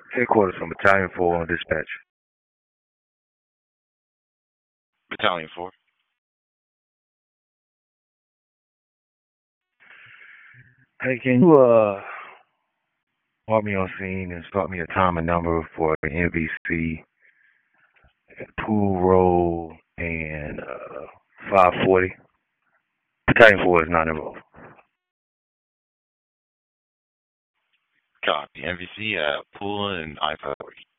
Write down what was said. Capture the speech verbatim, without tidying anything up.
Headquarters from Battalion four on dispatch. Battalion four. Hey, can you uh mark me on scene and start me a time and number for N V C, pool roll, and uh, five forty? Battalion four is not involved. Copy. N V C, uh, pool, and I forty.